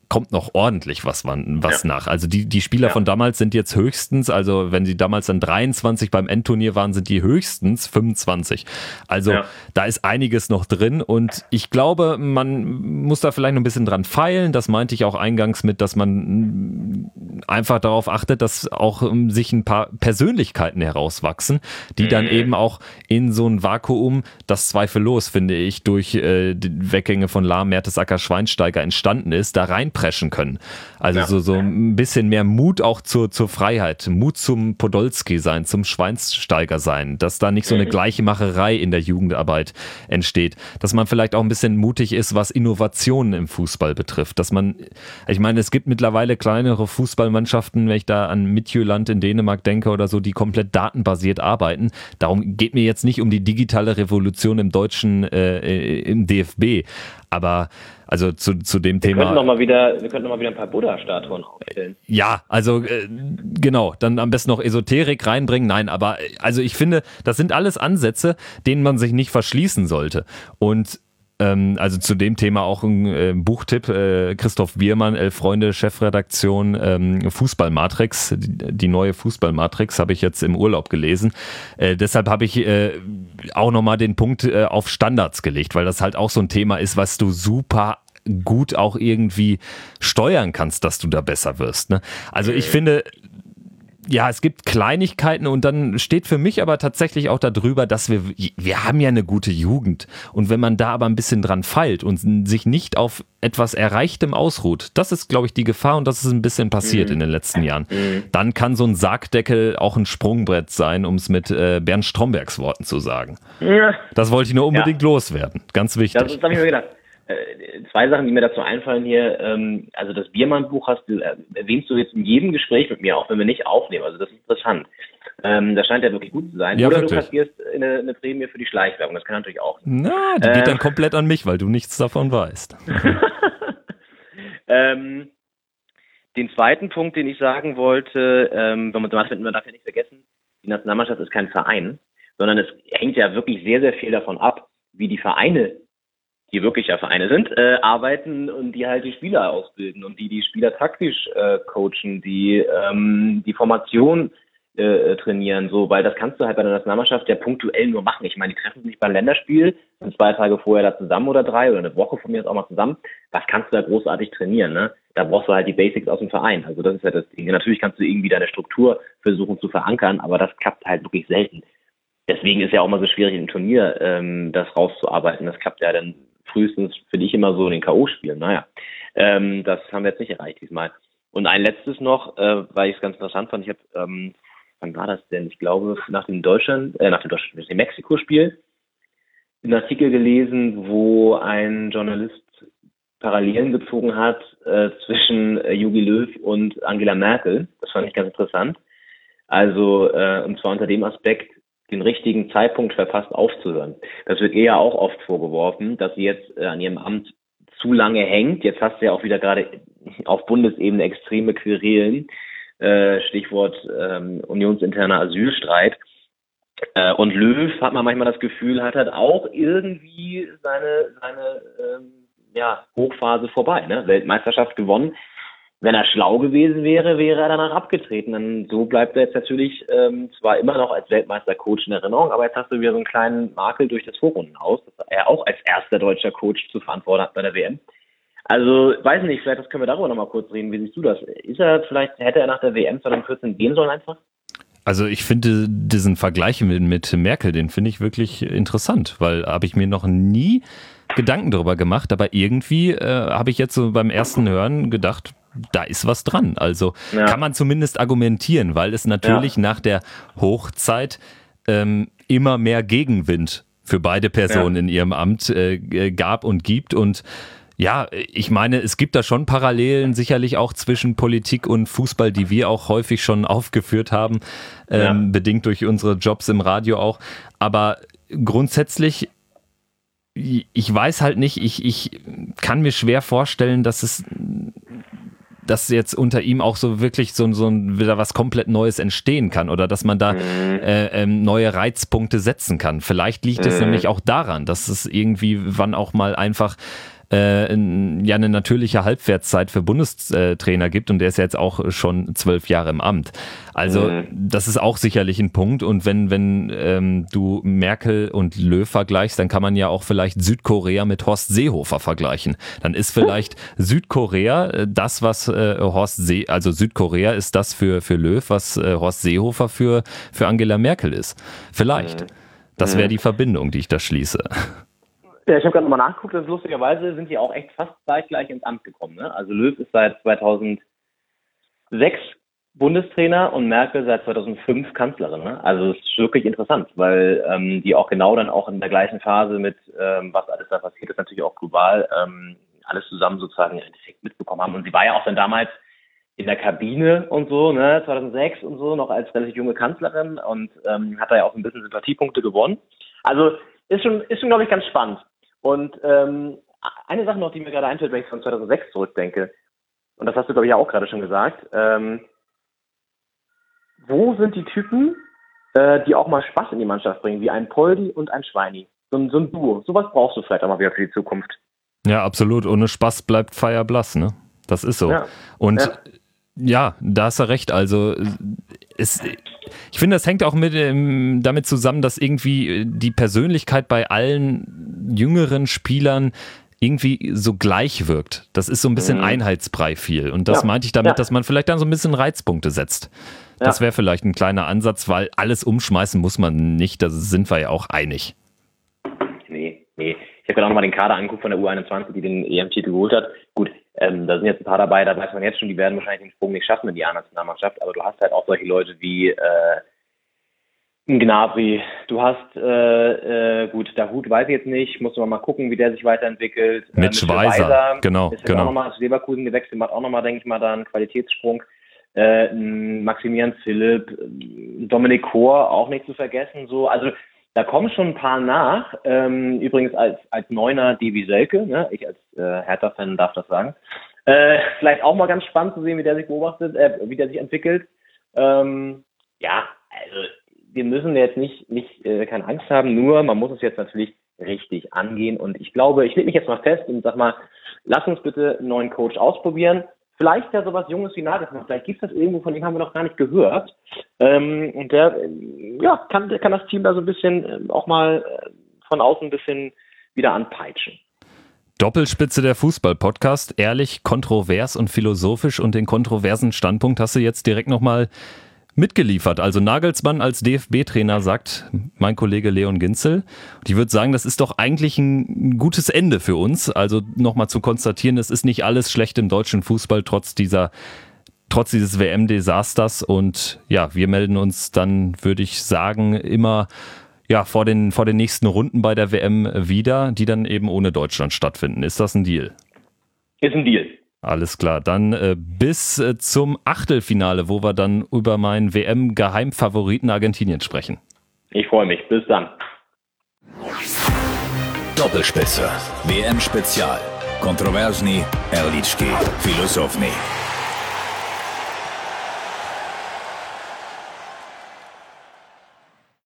kommt noch ordentlich was, was ja. nach. Also die, die Spieler ja. von damals sind jetzt höchstens, also wenn sie damals dann dreiundzwanzig beim Endturnier waren, sind die höchstens fünfundzwanzig. Also ja. da ist einiges noch drin und ich glaube, man muss da vielleicht noch ein bisschen dran feilen. Das meinte ich auch eingangs mit, dass man einfach darauf achtet, dass auch sich ein paar Persönlichkeiten herauswachsen, die mhm. dann eben auch in so ein Vakuum, das zweifellos, finde ich, durch äh, die Weggänge von Lahm, Mertesacker, Schweinsteiger entstanden ist, da reinpreschen können. Also ja. so, so ein bisschen mehr Mut auch zur, zur Freiheit, Mut zum Podolski sein, zum Schweinsteiger sein, dass da nicht so eine Gleichmacherei in der Jugendarbeit entsteht, dass man vielleicht auch ein bisschen mutig ist, was Innovationen im Fußball betrifft, dass man, ich meine, es gibt mittlerweile kleinere Fußballmannschaften, wenn ich da an Midtjylland in Dänemark denke oder so, die komplett datenbasiert arbeiten. Darum geht mir jetzt nicht um die digitale Revolution im deutschen, äh, im D F B, aber also zu, zu dem wir Thema. Könnten noch mal wieder, wir könnten noch mal wieder ein paar Buddha-Statuen aufstellen. Ja, also äh, genau, dann am besten noch Esoterik reinbringen. Nein, aber also ich finde, das sind alles Ansätze, denen man sich nicht verschließen sollte. Und ähm, also zu dem Thema auch ein äh, Buchtipp, äh, Christoph Biermann, Elf Freunde, Chefredaktion, ähm, Fußballmatrix, die, die neue Fußballmatrix habe ich jetzt im Urlaub gelesen. Äh, deshalb habe ich äh, auch nochmal den Punkt äh, auf Standards gelegt, weil das halt auch so ein Thema ist, was du super gut auch irgendwie steuern kannst, dass du da besser wirst. Ne? Also ich finde, ja, es gibt Kleinigkeiten und dann steht für mich aber tatsächlich auch darüber, dass wir, wir haben ja eine gute Jugend und wenn man da aber ein bisschen dran feilt und sich nicht auf etwas Erreichtem ausruht, das ist, glaube ich, die Gefahr und das ist ein bisschen passiert mhm. in den letzten Jahren. Mhm. Dann kann so ein Sargdeckel auch ein Sprungbrett sein, um es mit äh, Bernd Strombergs Worten zu sagen. Ja. Das wollte ich nur unbedingt ja. loswerden. Ganz wichtig. Das, das habe ich mir gedacht. Äh, zwei Sachen, die mir dazu einfallen hier. Ähm, also das Biermann-Buch hast du, äh, erwähnst du jetzt in jedem Gespräch mit mir, auch wenn wir nicht aufnehmen. Also das ist interessant. Ähm, das scheint ja wirklich gut zu sein. Ja, Oder wirklich. du kassierst eine, eine Prämie für die Schleichwerbung. Das kann natürlich auch sein. Na, die äh, geht dann komplett an mich, weil du nichts davon weißt. ähm, den zweiten Punkt, den ich sagen wollte, ähm, man, man darf ja nicht vergessen, die Nationalmannschaft ist kein Verein, sondern es hängt ja wirklich sehr, sehr viel davon ab, wie die Vereine, die wirklich ja Vereine sind, äh, arbeiten und die halt die Spieler ausbilden und die die Spieler taktisch äh, coachen, die ähm, die Formation äh, trainieren, so, weil das kannst du halt bei der Nationalmannschaft ja punktuell nur machen. Ich meine, die treffen sich beim Länderspiel, sind zwei Tage vorher da zusammen oder drei oder eine Woche von mir jetzt auch mal zusammen. Was kannst du da großartig trainieren, ne? Da brauchst du halt die Basics aus dem Verein. Also das ist ja das Ding. Natürlich kannst du irgendwie deine Struktur versuchen zu verankern, aber das klappt halt wirklich selten. Deswegen ist ja auch mal so schwierig im Turnier, ähm, das rauszuarbeiten. Das klappt ja dann frühestens für dich immer so in den K O-Spielen. Naja, ähm, das haben wir jetzt nicht erreicht diesmal. Und ein letztes noch, äh, weil ich es ganz interessant fand. Ich habe, ähm, wann war das denn? Ich glaube, nach dem Deutschland, äh, nach dem Deutschland, nach dem Mexiko-Spiel, einen Artikel gelesen, wo ein Journalist Parallelen gezogen hat äh, zwischen äh, Jogi Löw und Angela Merkel. Das fand ich ganz interessant. Also, äh, und zwar unter dem Aspekt, den richtigen Zeitpunkt verpasst aufzuhören. Das wird ihr ja auch oft vorgeworfen, dass sie jetzt äh, an ihrem Amt zu lange hängt. Jetzt hast du ja auch wieder gerade auf Bundesebene extreme Querelen, äh, Stichwort ähm, unionsinterner Asylstreit. Äh, und Löw, hat man manchmal das Gefühl, hat halt auch irgendwie seine seine ähm, ja, Hochphase vorbei. Ne? Weltmeisterschaft gewonnen. Wenn er schlau gewesen wäre, wäre er danach abgetreten. Dann so bleibt er jetzt natürlich ähm, zwar immer noch als Weltmeistercoach in Erinnerung, aber jetzt hast du wieder so einen kleinen Makel durch das Vorrundenhaus, dass er auch als erster deutscher Coach zu verantworten hat bei der W M. Also, weiß nicht, vielleicht das können wir darüber nochmal kurz reden. Wie siehst du das? Ist er vielleicht, hätte er nach der W M zweitausendvierzehn gehen sollen einfach? Also ich finde diesen Vergleich mit, mit Merkel, den finde ich wirklich interessant, weil habe ich mir noch nie Gedanken darüber gemacht, aber irgendwie äh, habe ich jetzt so beim ersten Hören gedacht, da ist was dran. Also ja. kann man zumindest argumentieren, weil es natürlich ja. nach der Hochzeit ähm, immer mehr Gegenwind für beide Personen ja. in ihrem Amt äh, gab und gibt. Und ja, ich meine, es gibt da schon Parallelen sicherlich auch zwischen Politik und Fußball, die wir auch häufig schon aufgeführt haben, ähm, ja. bedingt durch unsere Jobs im Radio auch. Aber grundsätzlich, ich weiß halt nicht, ich, ich kann mir schwer vorstellen, dass es dass jetzt unter ihm auch so wirklich so, so ein, wieder was komplett Neues entstehen kann oder dass man da mhm. äh, ähm, neue Reizpunkte setzen kann. Vielleicht liegt es mhm. nämlich auch daran, dass es irgendwie wann auch mal einfach äh, ja eine natürliche Halbwertszeit für Bundestrainer gibt und der ist ja jetzt auch schon zwölf Jahre im Amt. Also mhm. das ist auch sicherlich ein Punkt und wenn, wenn ähm, du Merkel und Löw vergleichst, dann kann man ja auch vielleicht Südkorea mit Horst Seehofer vergleichen. Dann ist vielleicht Südkorea das, was äh, Horst See, also Südkorea ist das für, für Löw, was äh, Horst Seehofer für, für Angela Merkel ist. Vielleicht. Mhm. Das wäre die Verbindung, die ich da schließe. Ja, ich habe gerade nochmal nachgeguckt, dass lustigerweise sind die auch echt fast zeitgleich ins Amt gekommen. Ne? Also Löw ist seit zweitausendsechs Bundestrainer und Merkel seit zweitausendfünf Kanzlerin. Ne? Also es ist wirklich interessant, weil ähm, die auch genau dann auch in der gleichen Phase mit, ähm, was alles da passiert ist, natürlich auch global, ähm, alles zusammen sozusagen im Endeffekt mitbekommen haben. Und sie war ja auch dann damals in der Kabine und so, ne, zweitausendsechs und so, noch als relativ junge Kanzlerin und ähm, hat da ja auch ein bisschen Sympathiepunkte gewonnen. Also ist schon, ist schon, glaube ich, ganz spannend. Und ähm, eine Sache noch, die mir gerade einfällt, wenn ich von zweitausendsechs zurückdenke, und das hast du, glaube ich, ja auch gerade schon gesagt, ähm, wo sind die Typen, äh, die auch mal Spaß in die Mannschaft bringen, wie ein Poldi und ein Schweini? So ein, so ein Duo. Sowas brauchst du vielleicht auch mal wieder für die Zukunft. Ja, absolut. Ohne Spaß bleibt Feier blass, ne? Das ist so. Ja. Und ja. Ja, da hast du recht. Also es, ich finde, das hängt auch mit ähm, damit zusammen, dass irgendwie die Persönlichkeit bei allen jüngeren Spielern irgendwie so gleich wirkt. Das ist so ein bisschen mhm. Einheitsbrei viel. Und das ja. meinte ich damit, ja. dass man vielleicht dann so ein bisschen Reizpunkte setzt. Das wäre vielleicht ein kleiner Ansatz, weil alles umschmeißen muss man nicht. Da sind wir ja auch einig. Nee, nee. Ich habe gerade auch nochmal den Kader angeguckt von der U einundzwanzig, die den E M-Titel geholt hat. Gut, ähm, da sind jetzt ein paar dabei, da weiß man jetzt schon, die werden wahrscheinlich den Sprung nicht schaffen in die A-Nationalmannschaft, aber du hast halt auch solche Leute wie äh, Gnabry, du hast, äh, äh, gut, Dahoud weiß ich jetzt nicht, muss man mal gucken, wie der sich weiterentwickelt. Mit äh, Schweizer, genau, ist genau. Auch nochmal zu Leverkusen gewechselt, macht auch nochmal, denke ich mal, da einen Qualitätssprung. Äh, Maximilian Philipp, Dominik Kor, auch nicht zu vergessen, so, also da kommen schon ein paar nach. Ähm, übrigens als als Neuner Devi Selke, ne? Ich als äh, Hertha-Fan darf das sagen. Äh, vielleicht auch mal ganz spannend zu sehen, wie der sich beobachtet, äh, wie der sich entwickelt. Ähm, ja, also wir müssen jetzt nicht nicht äh, keine Angst haben, nur man muss es jetzt natürlich richtig angehen. Und ich glaube, ich lege mich jetzt mal fest und sag mal, lass uns bitte einen neuen Coach ausprobieren. Vielleicht ja sowas Junges wie Nagelsmann. Vielleicht gibt es das irgendwo, von dem haben wir noch gar nicht gehört. Ähm, und der ja, kann, kann das Team da so ein bisschen äh, auch mal äh, von außen ein bisschen wieder anpeitschen. Doppelspitze der Fußball-Podcast. Ehrlich, kontrovers und philosophisch. Und den kontroversen Standpunkt hast du jetzt direkt nochmal mitgeliefert. Also Nagelsmann als D F B-Trainer, sagt mein Kollege Leon Ginzel. Und ich würde sagen, das ist doch eigentlich ein gutes Ende für uns. Also nochmal zu konstatieren, es ist nicht alles schlecht im deutschen Fußball, trotz dieser, trotz dieses W M-Desasters. Und ja, wir melden uns dann, würde ich sagen, immer ja, vor den, vor den nächsten Runden bei der W M wieder, die dann eben ohne Deutschland stattfinden. Ist das ein Deal? Ist ein Deal. Alles klar, dann äh, bis äh, zum Achtelfinale, wo wir dann über meinen W M-Geheimfavoriten Argentinien sprechen. Ich freue mich, bis dann. Doppelspitze, W M-Spezial. Kontroversni, Erlički, Filosofni.